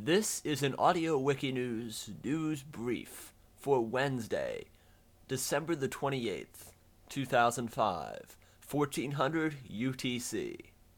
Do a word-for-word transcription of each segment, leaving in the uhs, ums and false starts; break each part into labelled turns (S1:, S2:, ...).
S1: This is an Audio Wiki News news brief for Wednesday, December the twenty-eighth, two thousand five, fourteen hundred U T C.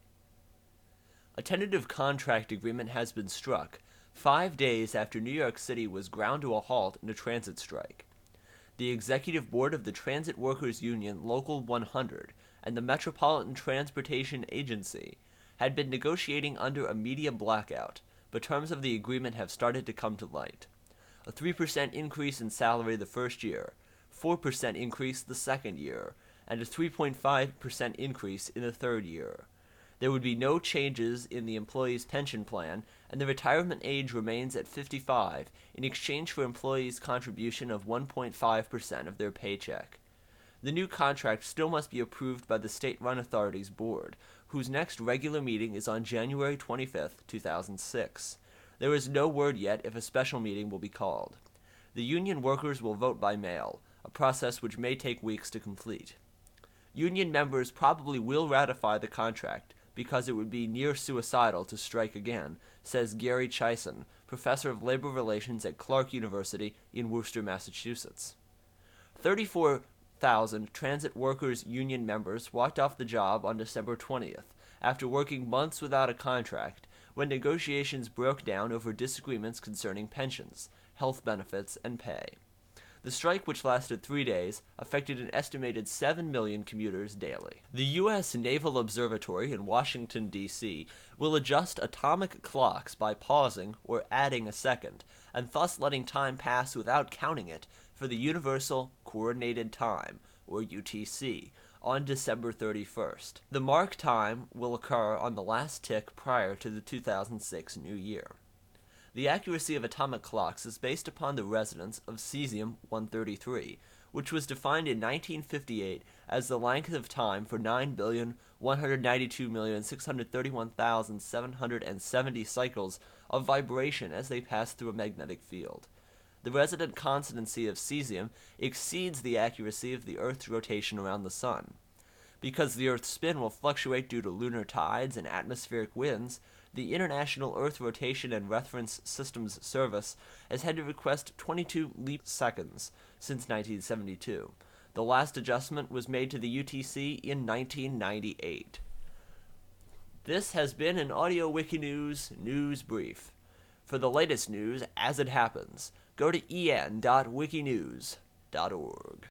S1: A tentative contract agreement has been struck five days after New York City was ground to a halt in a transit strike. The Executive Board of the Transit Workers Union Local one hundred and the Metropolitan Transportation Agency had been negotiating under a media blackout, but terms of the agreement have started to come to light. A three percent increase in salary the first year, four percent increase the second year, and a three point five percent increase in the third year. There would be no changes in the employee's pension plan, and the retirement age remains at fifty-five in exchange for employees' contribution of one point five percent of their paycheck. The new contract still must be approved by the state-run authority's board, whose next regular meeting is on January twenty-fifth, two thousand six. There is no word yet if a special meeting will be called. The union workers will vote by mail, a process which may take weeks to complete. Union members probably will ratify the contract because it would be near suicidal to strike again, says Gary Chison, professor of labor relations at Clark University in Worcester, Massachusetts. thirty-four thousand transit workers union members walked off the job on December twentieth after working months without a contract when negotiations broke down over disagreements concerning pensions, health benefits, and pay. The strike, which lasted three days, affected an estimated seven million commuters daily. The U S Naval Observatory in Washington, D C will adjust atomic clocks by pausing or adding a second, and thus letting time pass without counting it for the Universal Coordinated Time, or U T C, on December thirty-first. The mark time will occur on the last tick prior to the two thousand six New Year. The accuracy of atomic clocks is based upon the resonance of cesium one thirty-three, which was defined in nineteen fifty-eight as the length of time for nine billion one hundred ninety-two million six hundred thirty-one thousand seven hundred seventy cycles of vibration as they pass through a magnetic field. The resonant constancy of cesium exceeds the accuracy of the Earth's rotation around the Sun. Because the Earth's spin will fluctuate due to lunar tides and atmospheric winds, the International Earth Rotation and Reference Systems Service has had to request twenty-two leap seconds since nineteen seventy-two. The last adjustment was made to the U T C in nineteen ninety-eight. This has been an Audio Wiki News news brief. For the latest news as it happens, go to e n dot wikinews dot org.